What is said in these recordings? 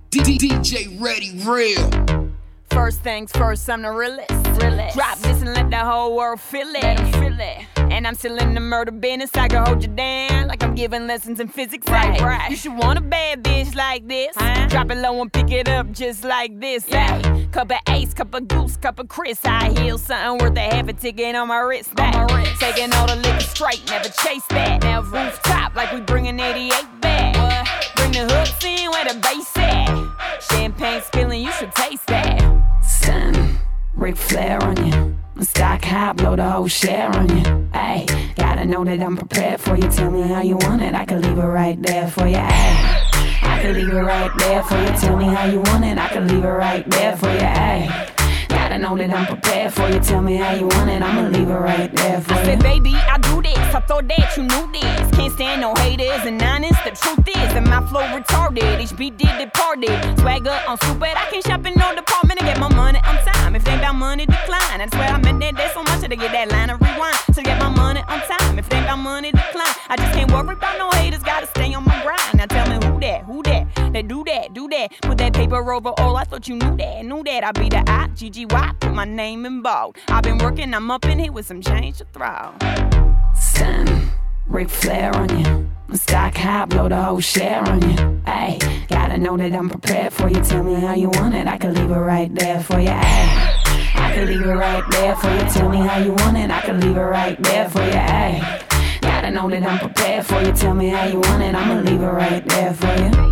DJ Ready Real. First things first, I'm the realest. Drop this and let the whole world feel it. And I'm still in the murder business. I can hold you down like I'm giving lessons in physics. Right. You should want a bad bitch like this. Drop it low and pick it up just like this. Cup of Ace, cup of Goose, cup of Chris. High heels, something worth a half a ticket on my wrist. Taking all the liquor straight, never chase that. Now rooftop like we bringing 88 back. Bring the hooks in where the bass at. Champagne spilling, you should taste that. Son, Ric Flair on you. Stock high, blow the whole share on you. Ayy, gotta know that I'm prepared for you. Tell me how you want it, I could leave it right there for you. Ayy, I could leave it right there for you. Tell me how you want it, I could leave it right there for you. Ayy, gotta know that I'm prepared for you. Tell me how you want it, I'ma leave it right there for you. I said, baby, I do this, I thought that you knew this. Can't stand no haters and honest, the truth is that my flow retarded. HB did departed, swagger on stupid. I can't shop in no department and get my money on time. If they about money, decline. That's where I meant that there's so much to get that line of rewind. So get my money on time. If they about money, decline. I just can't worry about no haters, gotta stay on my grind. Now tell me who that? They do that. Put that paper over all, I thought you knew that. I be the I-G-G-Y, put my name in bold. I've been working, I'm up in here with some change to throw. Son, Ric Flair on you. Stock high, blow the whole share on you. Ayy, gotta know that I'm prepared for you. Tell me how you want it, I could leave it right there for you. Ayy, I could leave it right there for you. Tell me how you want it, I could leave it right there for you. Ayy, gotta know that I'm prepared for you. Tell me how you want it, I'ma leave it right there for you.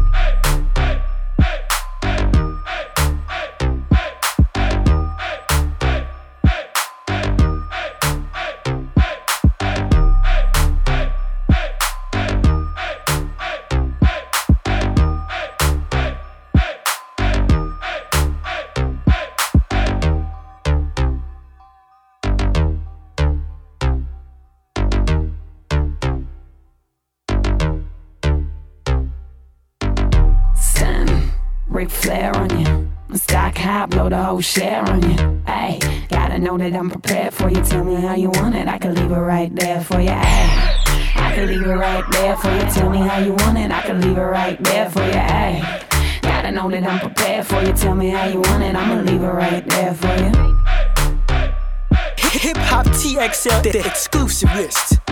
Ric Flair on you. Stock high, blow the whole share on you. Ayy, gotta know that I'm prepared for you. Tell me how you want it, I could leave it right there for you. Ayy, I could leave it right there for you. Tell me how you want it, I could leave it right there for you. Ayy, gotta know that I'm prepared for you. Tell me how you want it, I'ma leave it right there for you. Hip Hop TXL, the exclusivist.